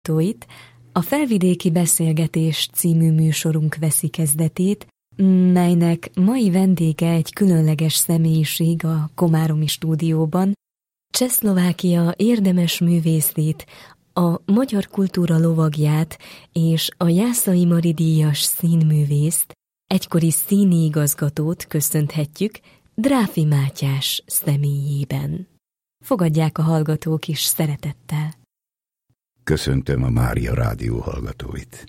hallgatóit! A Felvidéki Beszélgetés című műsorunk veszi kezdetét, melynek mai vendége egy különleges személyiség a komáromi stúdióban, Csehszlovákia érdemes művészét, a magyar kultúra lovagját és a Jászai Mari díjas színművészt, egykori színi igazgatót köszönthetjük Dráfi Mátyás személyében. Fogadják a hallgatók is szeretettel. Köszöntöm a Mária Rádió hallgatóit.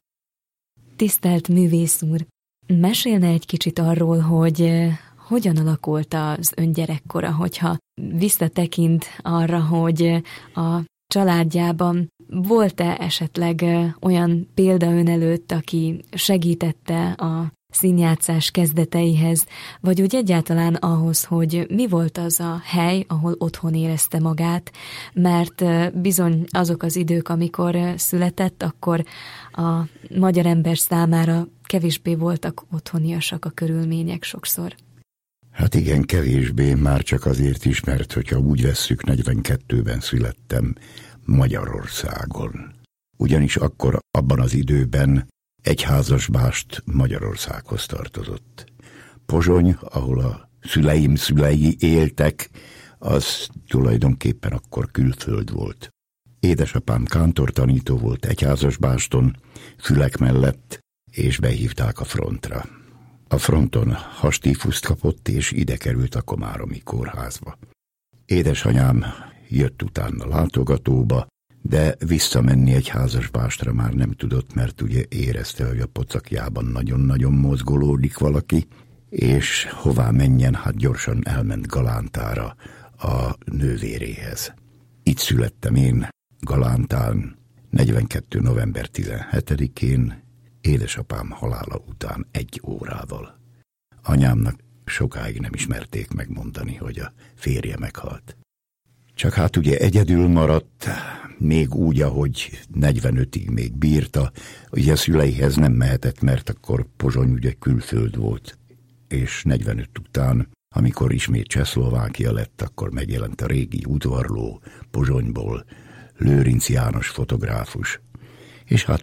Tisztelt művész úr, mesélne egy kicsit arról, hogy hogyan alakult az ön gyerekkora, hogyha visszatekint arra, hogy a családjában volt-e esetleg olyan példa ön előtt, aki segítette a színjátszás kezdeteihez, vagy úgy egyáltalán ahhoz, hogy mi volt az a hely, ahol otthon érezte magát, mert bizony azok az idők, amikor született, akkor a magyar ember számára kevésbé voltak otthoniasak a körülmények sokszor. Hát igen, kevésbé, már csak azért is, mert hogyha úgy vesszük, 42-ben születtem Magyarországon. Ugyanis akkor abban az időben Egyházasbást Magyarországhoz tartozott. Pozsony, ahol a szüleim szülei éltek, az tulajdonképpen akkor külföld volt. Édesapám kántortanító volt Egyházasbáston, Fülek mellett, és behívták a frontra. A fronton hastífuszt kapott, és ide került a komáromi kórházba. Édesanyám jött utána látogatóba, de visszamenni Egyházasbástra már nem tudott, mert ugye érezte, hogy a pocakjában nagyon-nagyon mozgolódik valaki, és hová menjen, hát gyorsan elment Galántára a nővéréhez. Itt születtem én, Galántán, 42. november 17-én, édesapám halála után 1 órával. Anyámnak sokáig nem ismerték megmondani, hogy a férje meghalt. Csak hát ugye egyedül maradt, még úgy, ahogy 45-ig még bírta. Ugye a szüleihez nem mehetett, mert akkor Pozsony ugye külföld volt. És 45 után, amikor ismét Csehszlovákia lett, akkor megjelent a régi udvarló Pozsonyból, Lőrinc János fotográfus. És hát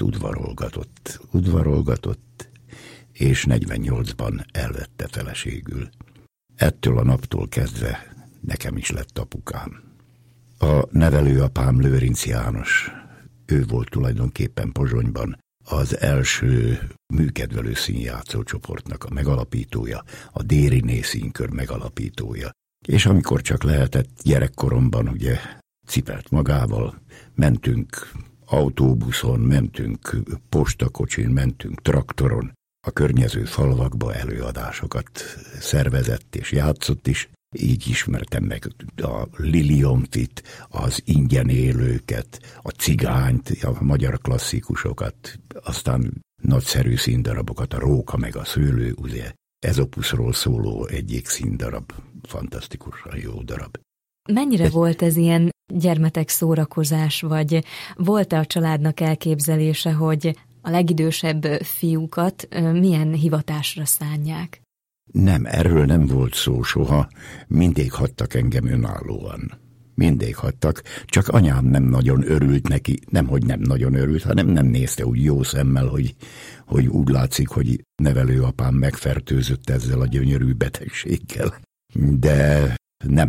udvarolgatott, és 48-ban elvette feleségül. Ettől a naptól kezdve nekem is lett apukám. A nevelőapám Lőrinc János, ő volt tulajdonképpen Pozsonyban az első műkedvelő színjátszó csoportnak a megalapítója, a Dériné színkör megalapítója. És amikor csak lehetett, gyerekkoromban ugye cipelt magával, mentünk autóbuszon, mentünk postakocsin, mentünk traktoron, a környező falvakba előadásokat szervezett és játszott is. Így ismertem meg a Liliomfit, az ingyen élőket, a cigányt, a magyar klasszikusokat, aztán nagyszerű színdarabokat, a Róka meg a szőlő, ugye Ezopuszról szóló egyik színdarab, fantasztikusan jó darab. Mennyire volt ez ilyen gyermetek szórakozás, vagy volt-e a családnak elképzelése, hogy a legidősebb fiúkat milyen hivatásra szánják? Nem, erről nem volt szó soha, mindig hagytak engem önállóan. Mindig hagytak, csak anyám nem nagyon örült neki, nemhogy nem nagyon örült, hanem nem nézte úgy jó szemmel, hogy úgy látszik, hogy nevelőapám megfertőzött ezzel a gyönyörű betegséggel. De nem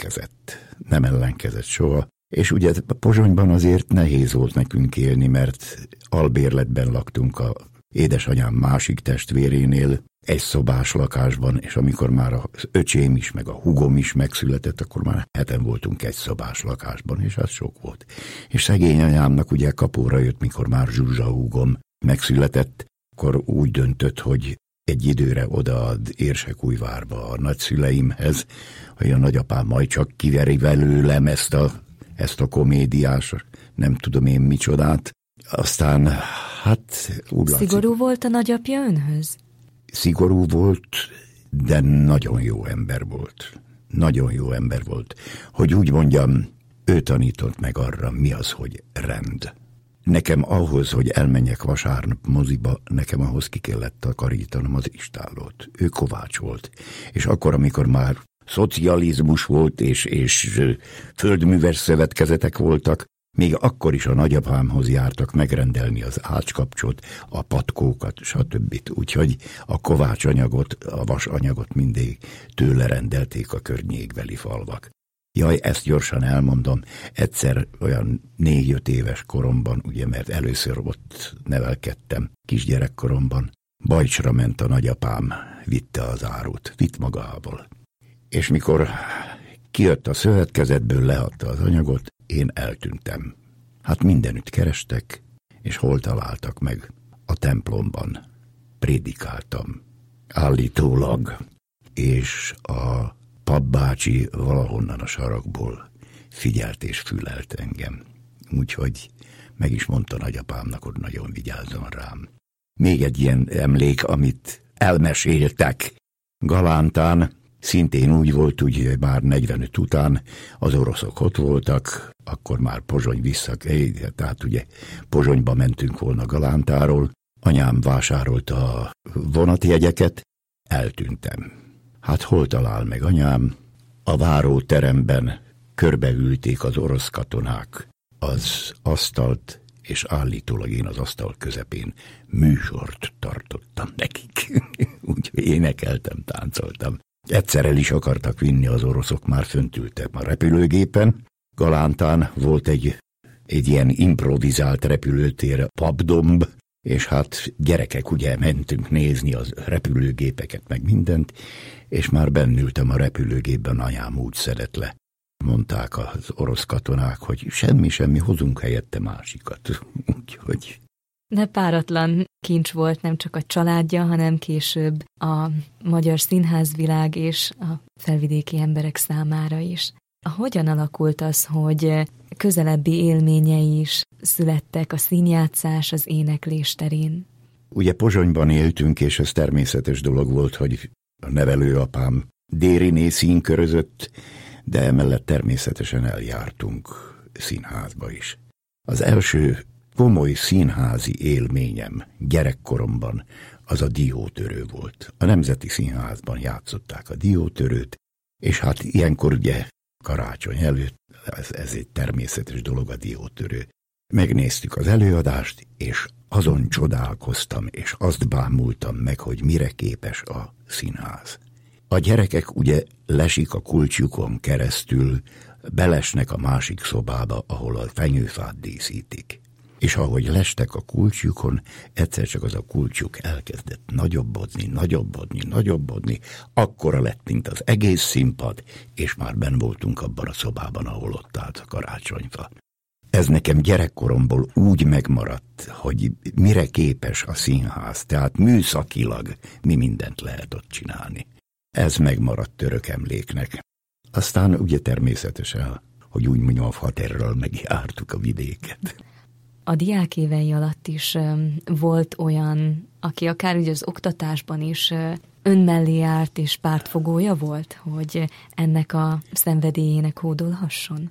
ellenkezett soha. És ugye Pozsonyban azért nehéz volt nekünk élni, mert albérletben laktunk a édesanyám másik testvérénél, 1 szobás lakásban, és amikor már az öcsém is, meg a húgom is megszületett, akkor már 7-en voltunk 1 szobás lakásban, és az sok volt. És szegény anyámnak ugye kapóra jött, mikor már Zsuzsa húgom megszületett, akkor úgy döntött, hogy egy időre odaad Érsekújvárba a nagyszüleimhez, hogy a nagyapám majd csak kiveri belőlem ezt a komédiás, nem tudom én micsodát. Aztán, hát úgy látszik. Szigorú volt a nagyapja önhöz? Szigorú volt, de nagyon jó ember volt. Nagyon jó ember volt. Hogy úgy mondjam, ő tanított meg arra, mi az, hogy rend. Nekem ahhoz, hogy elmenjek vasárnap moziba, nekem ahhoz ki kellett takarítanom az istállót. Ő kovács volt. És akkor, amikor már szocializmus volt, és földműves szövetkezetek voltak, Még akkor is a nagyapámhoz jártak megrendelni az ácskapcsot, a patkókat, stb. Úgyhogy a kovácsanyagot, a vasanyagot mindig tőle rendelték a környékbeli falvak. Jaj, ezt gyorsan elmondom, egyszer olyan 4-5 éves koromban, ugye, mert először ott nevelkedtem kisgyerekkoromban, Bajcsra ment a nagyapám, vitte az árut, vitt magával. És mikor kijött a szövetkezetből, leadta az anyagot, én eltűntem. Hát mindenütt kerestek, és hol találtak meg? A templomban. Prédikáltam. Állítólag. És a papbácsi valahonnan a sarakból figyelt és fülelt engem. Úgyhogy meg is mondta nagyapámnak, hogy nagyon vigyázzon rám. Még egy ilyen emlék, amit elmeséltek. Galántán szintén úgy volt, úgy már 45 után az oroszok ott voltak, akkor már Pozsony tehát ugye Pozsonyba mentünk volna Galántáról, anyám vásárolta a vonatjegyeket, eltűntem. Hát hol talál meg anyám? A váróteremben körbeülték az orosz katonák az asztalt, és állítólag én az asztal közepén műsort tartottam nekik. Úgyhogy énekeltem, táncoltam. Egyszer el is akartak vinni az oroszok, már fönt ültek a repülőgépen. Galántán volt egy ilyen improvizált repülőtér, Papdomb, és hát gyerekek, ugye mentünk nézni az repülőgépeket, meg mindent, és már bennültem a repülőgépben, anyám úgy szedett le. Mondták az orosz katonák, hogy semmi, hozunk helyette másikat. Úgyhogy... De páratlan kincs volt nem csak a családja, hanem később a magyar színházvilág és a felvidéki emberek számára is. Hogyan alakult az, hogy közelebbi élményei is születtek a színjátszás, az éneklés terén? Ugye Pozsonyban éltünk, és ez természetes dolog volt, hogy a nevelőapám Dériné színkörözött, de emellett természetesen eljártunk színházba is. Az első komoly színházi élményem gyerekkoromban az a diótörő volt. A Nemzeti Színházban játszották a diótörőt, és hát ilyenkor ugye karácsony előtt, ez egy természetes dolog a diótörő. Megnéztük az előadást, és azon csodálkoztam, és azt bámultam meg, hogy mire képes a színház. A gyerekek ugye lesik a kulcsjukon keresztül, belesnek a másik szobába, ahol a fenyőfát díszítik. És ahogy lestek a kulcsjukon, egyszer csak az a kulcsjuk elkezdett nagyobbodni, akkora lett, mint az egész színpad, és már benn voltunk abban a szobában, ahol ott állt a karácsonyfa. Ez nekem gyerekkoromból úgy megmaradt, hogy mire képes a színház, tehát műszakilag mi mindent lehet ott csinálni. Ez megmaradt örök emléknek. Aztán ugye természetesen, hogy úgy mondjam, a faterral megjártuk a vidéket. A diákévei alatt is volt olyan, aki akár ugye az oktatásban is önmellé állt és pártfogója volt, hogy ennek a szenvedélyének hódolhasson?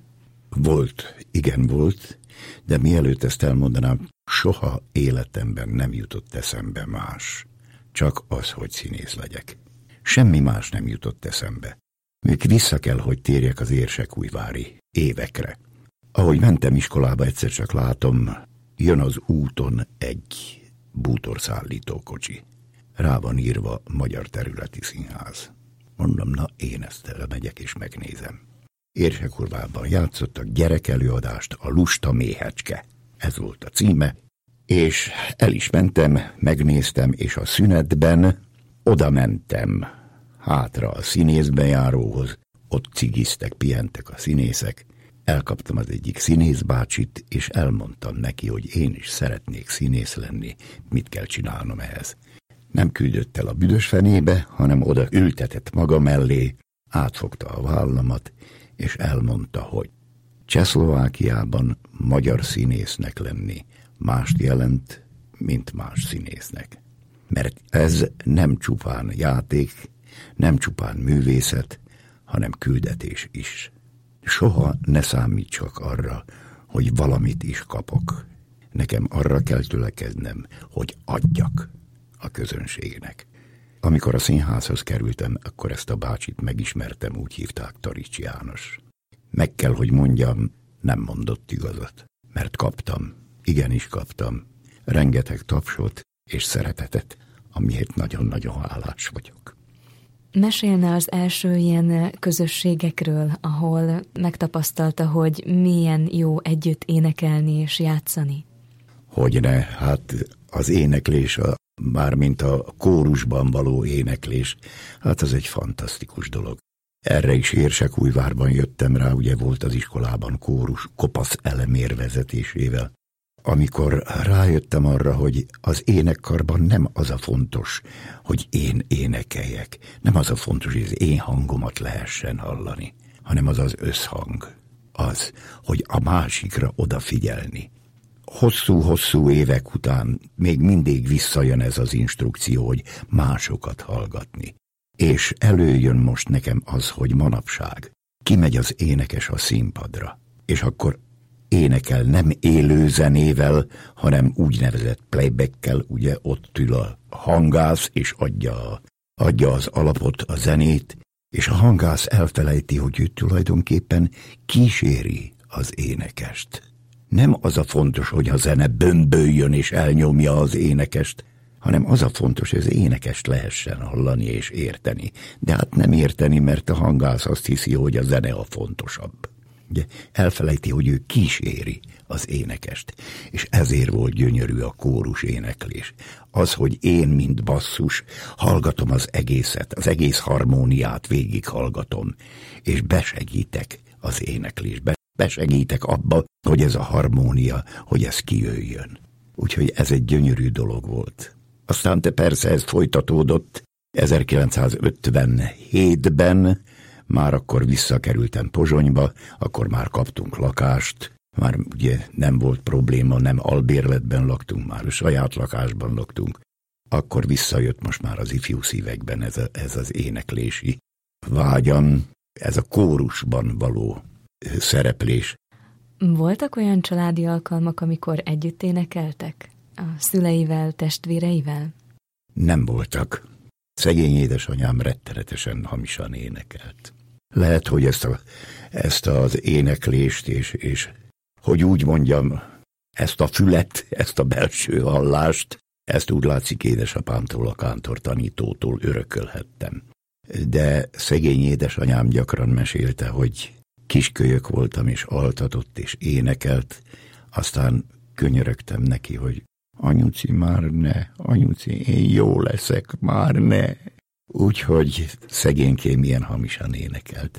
Volt, igen volt, de mielőtt ezt elmondanám, soha életemben nem jutott eszembe más, csak az, hogy színész legyek. Semmi más nem jutott eszembe. Még vissza kell, hogy térjek az érsekújvári évekre. Ahogy mentem iskolába, egyszer csak látom, jön az úton egy bútorszállítókocsi. Rá van írva Magyar Területi Színház. Mondom, na én ezt elmegyek és megnézem. Érsekújvárban játszottak gyerekelőadást, a Lusta méhecske. Ez volt a címe, és el is mentem, megnéztem, és a szünetben oda mentem hátra a színészbejáróhoz, ott cigiztek, pihentek a színészek. Elkaptam az egyik színészbácsit, és elmondtam neki, hogy én is szeretnék színész lenni, mit kell csinálnom ehhez. Nem küldött el a büdös fenébe, hanem oda ültetett maga mellé, átfogta a vállamat, és elmondta, hogy Csehszlovákiában magyar színésznek lenni mást jelent, mint más színésznek. Mert ez nem csupán játék, nem csupán művészet, hanem küldetés is. Soha ne számítsak arra, hogy valamit is kapok. Nekem arra kell törekednem, hogy adjak a közönségnek. Amikor a színházhoz kerültem, akkor ezt a bácsit megismertem, úgy hívták Tarics János. Meg kell, hogy mondjam, nem mondott igazat. mert kaptam, igenis kaptam, rengeteg tapsot és szeretetet, amiért nagyon-nagyon hálás vagyok. Mesélne az első ilyen közösségekről, ahol megtapasztalta, hogy milyen jó együtt énekelni és játszani? Hogyne, hát az éneklés, mármint a kórusban való éneklés, hát az egy fantasztikus dolog. Erre is Érsekújvárban jöttem rá, ugye volt az iskolában kórus Kopasz Elemér vezetésével. Amikor rájöttem arra, hogy az énekkarban nem az a fontos, hogy én énekeljek, nem az a fontos, hogy az én hangomat lehessen hallani, hanem az az összhang, az, hogy a másikra odafigyelni. Hosszú-hosszú évek után még mindig visszajön ez az instrukció, hogy másokat hallgatni. És előjön most nekem az, hogy manapság kimegy az énekes a színpadra, és akkor énekel nem élő zenével, hanem úgynevezett playbackkel, ugye ott ül a hangász, és adja az alapot, a zenét, és a hangász elfelejti, hogy ő tulajdonképpen kíséri az énekest. Nem az a fontos, hogy a zene bömböljön és elnyomja az énekest, hanem az a fontos, hogy az énekest lehessen hallani és érteni. De hát nem érteni, mert a hangász azt hiszi, hogy a zene a fontosabb. Ugye elfelejti, hogy ő kíséri az énekest, és ezért volt gyönyörű a kórus éneklés. Az, hogy én, mint basszus, hallgatom az egészet, az egész harmóniát végig hallgatom, és besegítek az éneklésbe, besegítek abba, hogy ez a harmónia, hogy ez kijöjjön. Úgyhogy ez egy gyönyörű dolog volt. Aztán persze ez folytatódott 1957-ben, már akkor visszakerültem Pozsonyba, akkor már kaptunk lakást, már ugye nem volt probléma, nem albérletben laktunk, már saját lakásban laktunk. Akkor visszajött most már az ifjú szívekben ez az éneklési vágyam, ez a kórusban való szereplés. Voltak olyan családi alkalmak, amikor együtt énekeltek? A szüleivel, testvéreivel? Nem voltak. Szegény édesanyám rettenetesen hamisan énekelt. Lehet, hogy ezt az éneklést, és hogy úgy mondjam, ezt a fület, ezt a belső hallást, ezt úgy látszik édesapámtól, a kántortanítótól örökölhettem. De szegény édesanyám gyakran mesélte, hogy kiskölyök voltam, és altatott, és énekelt, aztán könyörögtem neki, hogy anyuci, már ne, anyuci, én jó leszek, már ne. Úgyhogy szegénykém ilyen hamisan énekelt.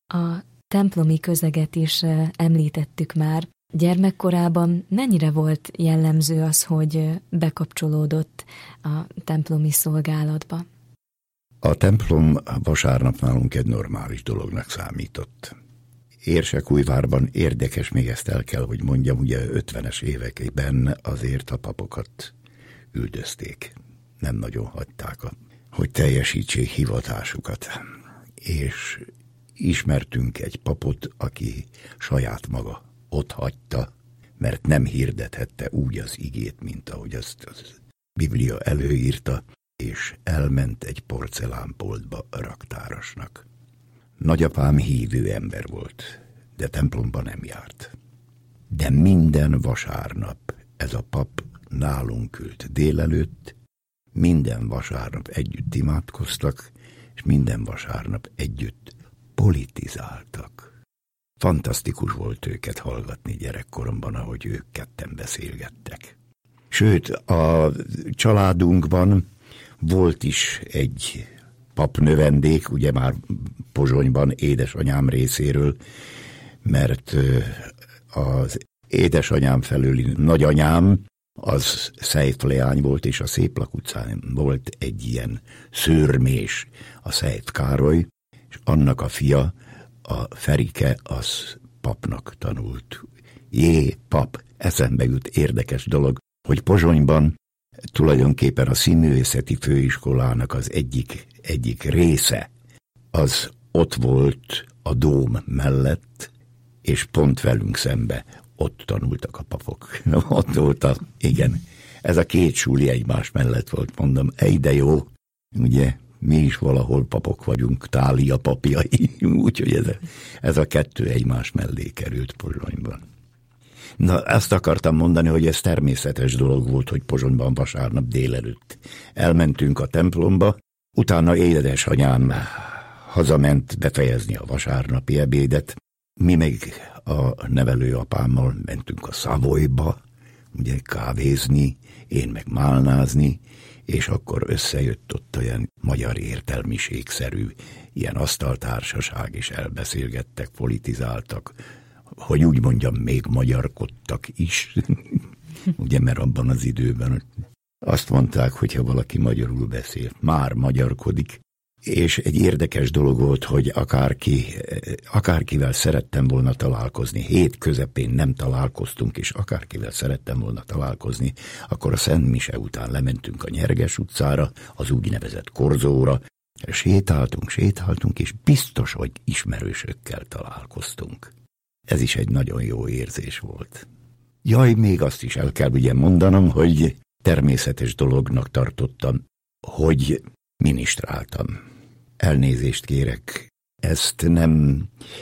A templomi közeget is említettük már. Gyermekkorában mennyire volt jellemző az, hogy bekapcsolódott a templomi szolgálatba? A templom vasárnap nálunk egy normális dolognak számított. Érsekújvárban érdekes, még ezt el kell, hogy mondjam, ugye 50-es években azért a papokat üldözték. Nem nagyon hagyták, hogy teljesítsék hivatásukat. És ismertünk egy papot, aki saját maga ott hagyta, mert nem hirdethette úgy az igét, mint ahogy azt a Biblia előírta, és elment egy porcelánboltba raktárosnak. Nagyapám hívő ember volt, de templomba nem járt. De minden vasárnap ez a pap nálunk ült délelőtt, minden vasárnap együtt imádkoztak, és minden vasárnap együtt politizáltak. Fantasztikus volt őket hallgatni gyerekkoromban, ahogy ők ketten beszélgettek. Sőt, a családunkban volt is egy papnövendék, ugye már Pozsonyban édesanyám részéről, mert az édesanyám felüli nagyanyám az Szejf-leány volt, és a Széplak utcán volt egy ilyen szőrmés, a Szejf Károly, és annak a fia, a Ferike, az papnak tanult. Pap, eszembe jut érdekes dolog, hogy Pozsonyban tulajdonképpen a színművészeti főiskolának az egyik része, az ott volt a dóm mellett, és pont velünk szembe ott tanultak a papok. Ott volt igen, ez a két súly egymás mellett volt, mondom, de jó, ugye, mi is valahol papok vagyunk, Tália papjai, úgyhogy ez a kettő egymás mellé került Pozsonyban. Na, ezt akartam mondani, hogy ez természetes dolog volt, hogy Pozsonyban vasárnap délelőtt elmentünk a templomba, utána édesanyám hazament befejezni a vasárnapi ebédet, mi meg a nevelőapámmal mentünk a Savoyba, ugye kávézni, én meg málnázni, és akkor összejött ott olyan magyar értelmiségszerű ilyen asztaltársaság, és elbeszélgettek, politizáltak, hogy úgy mondjam, még magyarkodtak is, ugye, mert abban az időben azt mondták, hogyha valaki magyarul beszél, már magyarkodik, és egy érdekes dolog volt, hogy akárkivel szerettem volna találkozni, hét közepén nem találkoztunk, és akárkivel szerettem volna találkozni, akkor a Szent Mise után lementünk a Nyerges utcára, az úgynevezett Korzóra, sétáltunk, és biztos, hogy ismerősökkel találkoztunk. Ez is egy nagyon jó érzés volt. Jaj, még azt is el kell ugye mondanom, hogy természetes dolognak tartottam, hogy ministráltam. Elnézést kérek, ezt nem,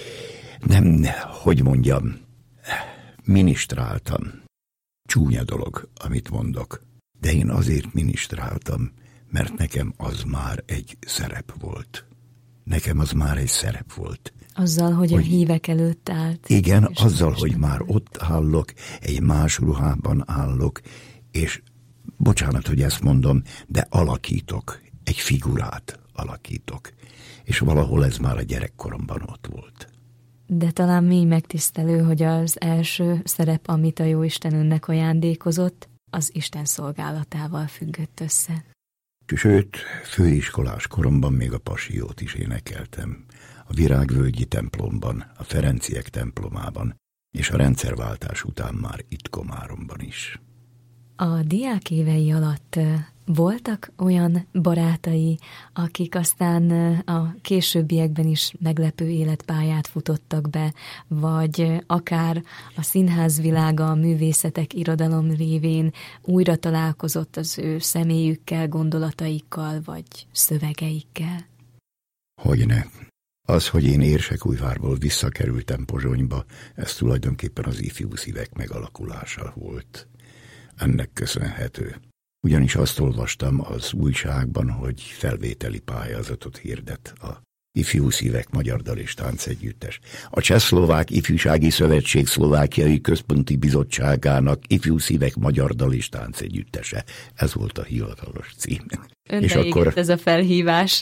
hogy mondjam, ministráltam. Csúnya dolog, amit mondok, de én azért ministráltam, mert nekem az már egy szerep volt. Azzal, hogy a hívek előtt állt. Igen, azzal, hogy már ott állok, egy más ruhában állok, és bocsánat, hogy ezt mondom, de alakítok, egy figurát alakítok. És valahol ez már a gyerekkoromban ott volt. De talán mély megtisztelő, hogy az első szerep, amit a Jóisten önnek ajándékozott, az Isten szolgálatával függött össze. Sőt, főiskolás koromban még a Passiót is énekeltem. A Virágvölgyi templomban, a Ferenciek templomában, és a rendszerváltás után már itt Komáromban is. A diák évei alatt voltak olyan barátai, akik aztán a későbbiekben is meglepő életpályát futottak be, vagy akár a színházvilága, a művészetek, irodalom révén újra találkozott az ő személyükkel, gondolataikkal, vagy szövegeikkel? Hogyne. Az, hogy én Érsekújvárból visszakerültem Pozsonyba, ez tulajdonképpen az ifjú szívek megalakulása volt. Ennek köszönhető. Ugyanis azt olvastam az újságban, hogy felvételi pályázatot hirdet a Ifjú Szívek Magyar Dal és Tánc Együttes. A Csehszlovák Ifjúsági Szövetség Szlovákiai Központi Bizottságának Ifjú Szívek Magyar Dal és Tánc Együttese. Ez volt a hivatalos cím. És akkor ez a felhívás,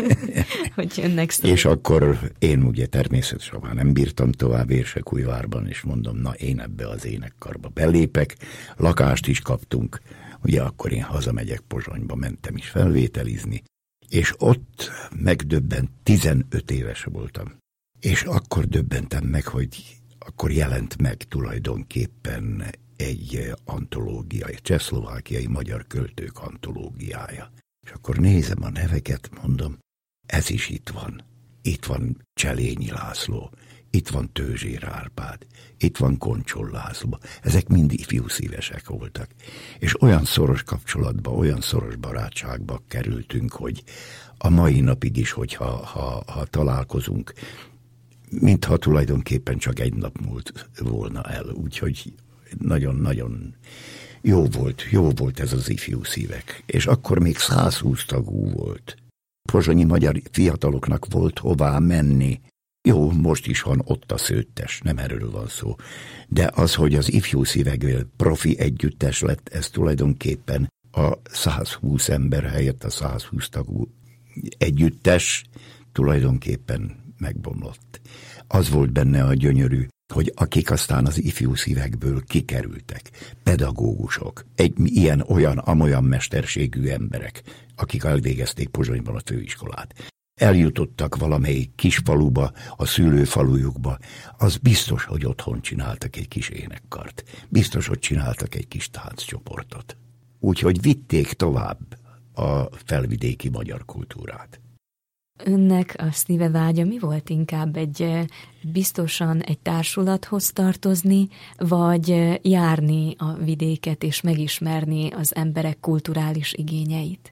hogy önnek szól. És akkor én ugye természetesen már nem bírtam tovább Érsekújvárban, és mondom, na én ebbe az énekkarba belépek, lakást is kaptunk, ugye akkor én hazamegyek Pozsonyba, mentem is felvételizni, és ott megdöbbent, 15 éves voltam. És akkor döbbentem meg, hogy akkor jelent meg tulajdonképpen egy antológia, egy csehszlovákiai magyar költők antológiája. És akkor nézem a neveket, mondom, ez is itt van. Itt van Cselényi László, itt van Tőzsér Árpád, itt van Koncsol László. Ezek mind ifjú szívesek voltak. És olyan szoros kapcsolatba, olyan szoros barátságba kerültünk, hogy a mai napig is, hogyha találkozunk, mintha tulajdonképpen csak egy nap múlt volna el. Úgyhogy nagyon-nagyon jó volt ez az Ifjú Szívek. És akkor még 120 tagú volt. Pozsonyi magyar fiataloknak volt hová menni. Jó, most is van ott a Szőttes, nem erről van szó. De az, hogy az Ifjú Szívekből profi együttes lett, ez tulajdonképpen a 120 ember helyett a 120 tagú együttes tulajdonképpen megbomlott. Az volt benne a gyönyörű, hogy akik aztán az Ifjú Szívekből kikerültek, pedagógusok, egy ilyen-olyan mesterségű emberek, akik elvégezték Pozsonyban a főiskolát, eljutottak valamelyik kisfaluba, a szülőfalujukba, az biztos, hogy otthon csináltak egy kis énekkart, biztos, hogy csináltak egy kis tánccsoportot. Úgyhogy vitték tovább a felvidéki magyar kultúrát. Önnek a szíve vágya mi volt inkább? Biztosan egy társulathoz tartozni, vagy járni a vidéket és megismerni az emberek kulturális igényeit?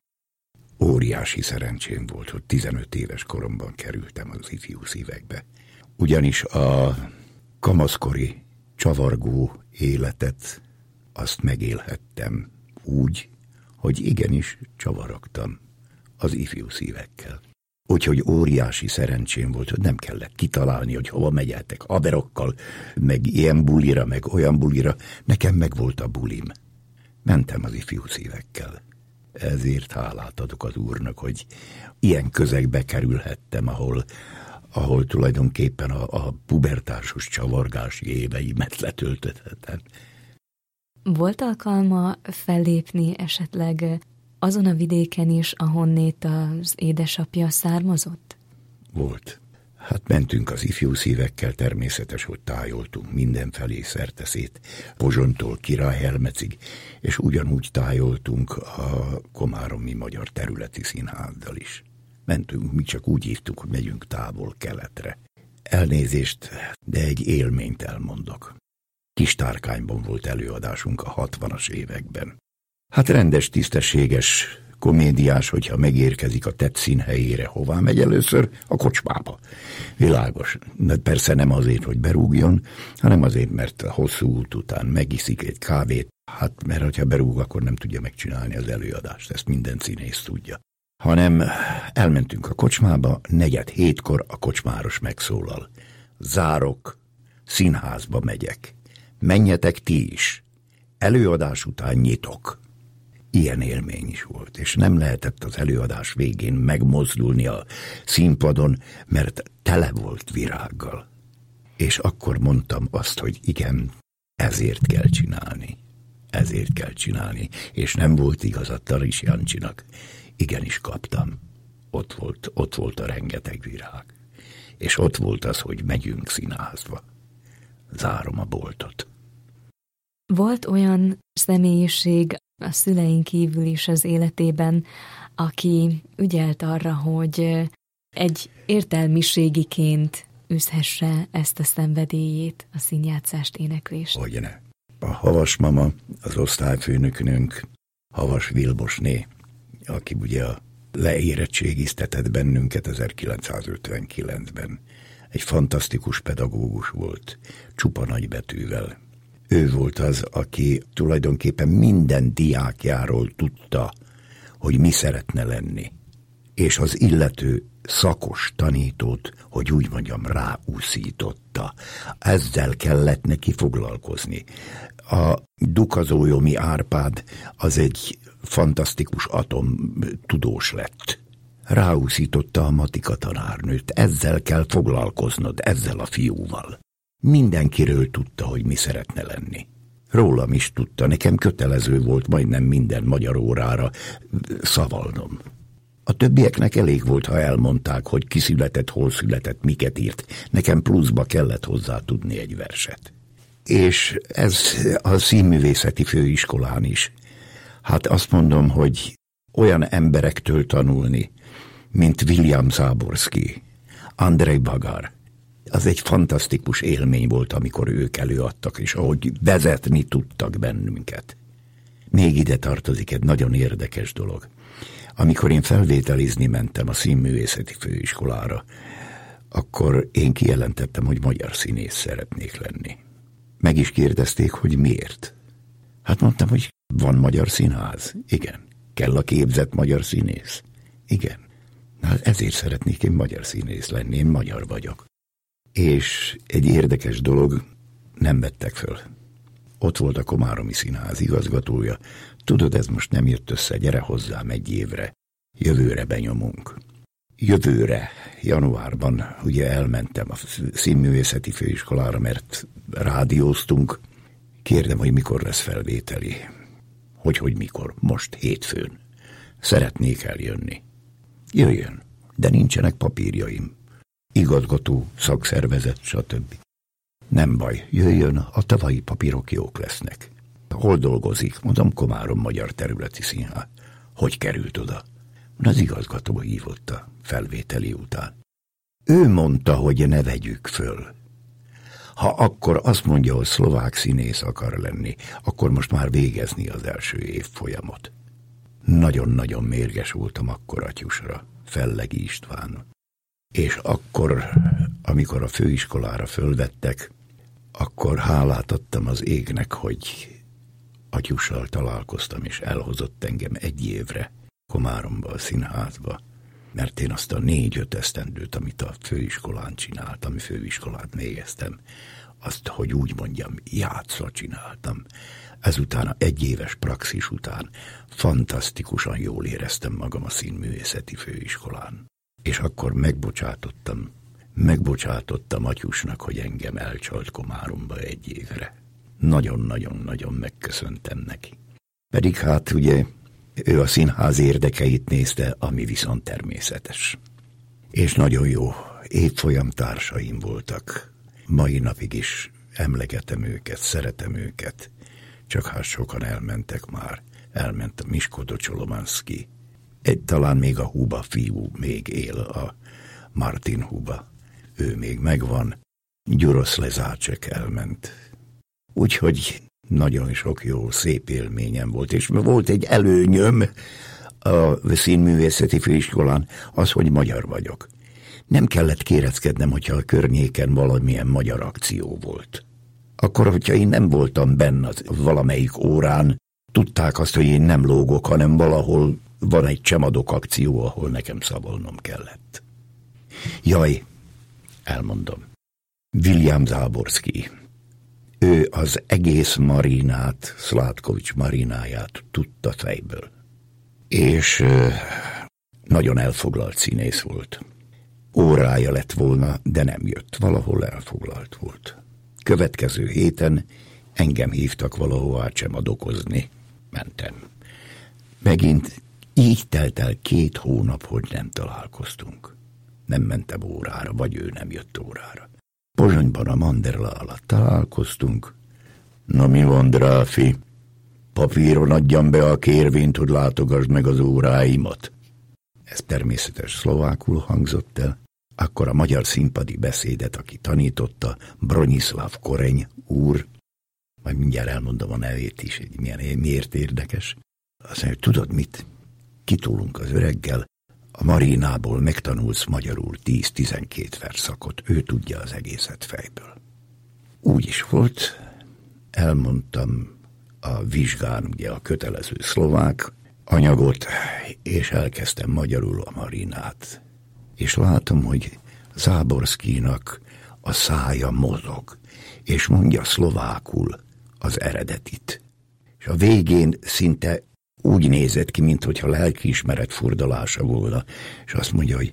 Óriási szerencsém volt, hogy 15 éves koromban kerültem az Ifjú Szívekbe. Ugyanis a kamaszkori csavargó életet azt megélhettem úgy, hogy igenis csavarogtam az Ifjú Szívekkel. Úgyhogy óriási szerencsém volt, hogy nem kellett kitalálni, hogy hova megyetek haverokkal, meg ilyen bulira, meg olyan bulira. Nekem meg volt a bulim. Mentem az Ifjú Szívekkel. Ezért hálát adok az Úrnak, hogy ilyen közegbe kerülhettem, ahol tulajdonképpen a pubertásos csavargási éveimet letöltöttem. Volt alkalma fellépni esetleg azon a vidéken is, ahonnét az édesapja származott? Volt. Hát mentünk az Ifjú Szívekkel, természetes, hogy tájoltunk mindenfelé szerteszét, Pozsonytól Királyhelmecig, és ugyanúgy tájoltunk a Komáromi Magyar Területi Színházzal is. Mentünk, mi csak úgy hívtuk, hogy megyünk távol-keletre. Elnézést, de egy élményt elmondok. Kistárkányban volt előadásunk a 60-as években. Hát rendes, tisztességes komédiás, hogyha megérkezik a tett színhelyére, hová megy először? A kocsmába. Világos. De persze nem azért, hogy berúgjon, hanem azért, mert a hosszú út után megiszik egy kávét. Hát, mert ha berúg, akkor nem tudja megcsinálni az előadást. Ezt minden színész tudja. Hanem elmentünk a kocsmába, 6:45 a kocsmáros megszólal. Zárok, színházba megyek. Menjetek ti is. Előadás után nyitok. Ilyen élmény is volt, és nem lehetett az előadás végén megmozdulni a színpadon, mert tele volt virággal. És akkor mondtam azt, hogy igen, ezért kell csinálni, és nem volt igaz a Taris Jancsinak. Igenis kaptam. Ott volt a rengeteg virág. És ott volt az, hogy megyünk színházba. Zárom a boltot. Volt olyan személyiség a szüleink kívül is az életében, aki ügyelt arra, hogy egy értelmiségiként űzhesse ezt a szenvedélyét, a színjátszást, éneklést? Hogyne. A Havas mama, az osztályfőnökünk, Havas Vilmosné, aki ugye leérettségiztetett bennünket 1959-ben. Egy fantasztikus pedagógus volt, csupa nagybetűvel. Ő volt az, aki tulajdonképpen minden diákjáról tudta, hogy mi szeretne lenni. És az illető szakos tanítót, hogy úgy mondjam, ráúszította. Ezzel kellett neki foglalkozni. A Dukazójomi Árpád az egy fantasztikus atomtudós lett. Ráúszította a matika tanárnőt, ezzel kell foglalkoznod, ezzel a fiúval. Mindenkiről tudta, hogy mi szeretne lenni. Rólam is tudta, nekem kötelező volt majdnem minden magyar órára szavalnom. A többieknek elég volt, ha elmondták, hogy ki született, hol született, miket írt. Nekem pluszba kellett hozzá tudni egy verset. És ez a színművészeti főiskolán is. Hát azt mondom, hogy olyan emberektől tanulni, mint William Záborszky, Andrej Bagar. Az egy fantasztikus élmény volt, amikor ők előadtak, és ahogy vezetni tudtak bennünket. Még ide tartozik egy nagyon érdekes dolog. Amikor én felvételizni mentem a színművészeti főiskolára, akkor én kijelentettem, hogy magyar színész szeretnék lenni. Meg is kérdezték, hogy miért. Hát mondtam, hogy van magyar színház. Igen. Kell a képzett magyar színész. Igen. Na, ezért szeretnék én magyar színész lenni, én magyar vagyok. És egy érdekes dolog, nem vettek föl. Ott volt a Komáromi Színház igazgatója. Tudod, ez most nem jött össze, gyere hozzám egy évre. Jövőre benyomunk. Jövőre, januárban ugye elmentem a színművészeti főiskolára, mert rádióztunk. Kérdem, hogy mikor lesz felvételi. Hogy mikor? Most, hétfőn. Szeretnék eljönni. Jöjjön, de nincsenek papírjaim. Igazgató, szakszervezet, stb. Nem baj, jöjjön, a tavalyi papírok jók lesznek. Hol dolgozik? Mondom, Komárom Magyar Területi Színház. Hogy került oda? Az igazgató hívott a felvételi után. Ő mondta, hogy ne vegyük föl. Ha akkor azt mondja, hogy szlovák színész akar lenni, akkor most már végezni az első évfolyamot. Nagyon-nagyon mérges voltam akkor atyusra, Fellegi István. És akkor, amikor a főiskolára fölvettek, akkor hálát adtam az égnek, hogy atyussal találkoztam, és elhozott engem egy évre Komáromba, a színházba, mert én azt a 4-5 esztendőt, amit a főiskolán csináltam, főiskolát végeztem, azt, hogy úgy mondjam, játszva csináltam. Ezután, a 1 éves praxis után fantasztikusan jól éreztem magam a színművészeti főiskolán. És akkor megbocsátottam atyusnak, hogy engem elcsalt Komáromba 1 évre. Nagyon-nagyon-nagyon megköszöntem neki. Pedig hát ugye ő a színház érdekeit nézte, ami viszont természetes. És nagyon jó évfolyam társaim voltak. Mai napig is emlegetem őket, szeretem őket. Csak hát sokan elmentek már. Elment a Misko Docsolomanszky. Talán még a Huba fiú még él, a Martin Huba. Ő még megvan. Gyurosz Lezácsek elment. Úgyhogy nagyon sok jó, szép élményem volt, és volt egy előnyöm a színművészeti főiskolán, az, hogy magyar vagyok. Nem kellett kéreckednem, hogyha a környéken valamilyen magyar akció volt. Akkor, hogyha én nem voltam benne valamelyik órán, tudták azt, hogy én nem lógok, hanem valahol van egy csemadok akció, ahol nekem szavolnom kellett. Jaj, elmondom. William Záborszky. Ő az egész Marinát, Szlátkovics Marináját tudta fejből. És nagyon elfoglalt színész volt. Órája lett volna, de nem jött. Valahol elfoglalt volt. Következő héten engem hívtak valahová csemadokozni. Mentem. Megint így telt el 2 hónap, hogy nem találkoztunk. Nem mentem órára, vagy ő nem jött órára. Pozsonyban a Manderla alatt találkoztunk. Na mi van, dráfi? Papíron adjam be a kérvényt, hogy látogasd meg az óráimat. Ez természetes szlovákul hangzott el. Akkor a magyar színpadi beszédet, aki tanította, Bronislav Koreny úr, majd mindjárt elmondom a nevét is, miért érdekes. Azt mondja, tudod mit? Kitolunk az öreggel, a Marinából megtanulsz magyarul 10-12 verszakot, ő tudja az egészet fejből. Úgy is volt, elmondtam a vizsgán, ugye a kötelező szlovák anyagot, és elkezdtem magyarul a Marinát. és látom, hogy Záborszkijnak a szája mozog, és mondja szlovákul az eredetit. És a végén szinte úgy nézett ki, mintha lelkiismeret furdalása volna, és azt mondja, hogy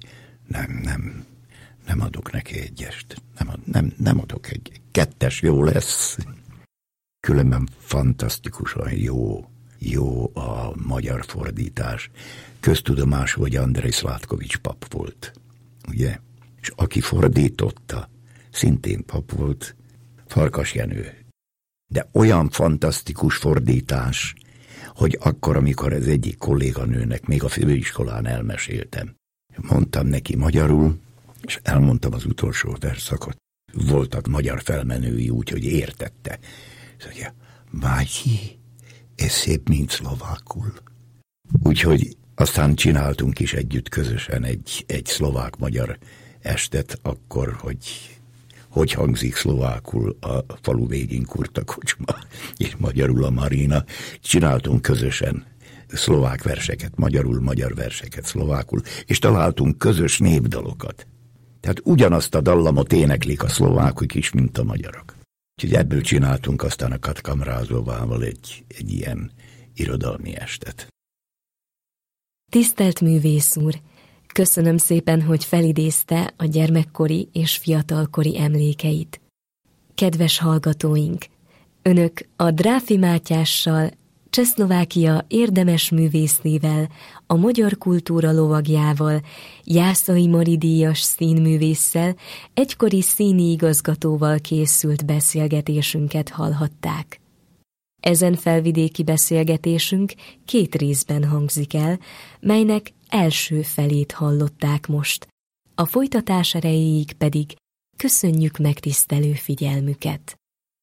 nem adok neki egyest. Nem adok egy. 2 jó lesz. Különben fantasztikusan jó a magyar fordítás. Köztudomású, hogy Andrej Szlátkovics pap volt, ugye? És aki fordította, szintén pap volt, Farkas Jenő. De olyan fantasztikus fordítás, hogy akkor, amikor az egyik kolléganőnek még a főiskolán elmeséltem, mondtam neki magyarul, és elmondtam az utolsó verszakot. Voltak magyar felmenői, úgyhogy értette. És mondja, Mátyí, ez szép, mint szlovákul. Úgyhogy aztán csináltunk is együtt közösen egy szlovák-magyar estet, akkor, hogy hangzik szlovákul a falu végén Kurta kocsma, és magyarul a Marina. Csináltunk közösen szlovák verseket magyarul, magyar verseket szlovákul, és találtunk közös népdalokat. Tehát ugyanazt a dallamot éneklik a szlovákok is, mint a magyarok. Úgyhogy ebből csináltunk aztán a Katka Mrázovával egy ilyen irodalmi estet. Tisztelt művész úr! Köszönöm szépen, hogy felidézte a gyermekkori és fiatalkori emlékeit. Kedves hallgatóink! Önök a Dráfi Mátyással, Csehszlovákia érdemes művésznével, a magyar kultúra lovagjával, Jászai Mari díjas színművésszel, egykori színi igazgatóval készült beszélgetésünket hallhatták. Ezen felvidéki beszélgetésünk 2 részben hangzik el, melynek első felét hallották most. A folytatás erejéig pedig köszönjük megtisztelő figyelmüket.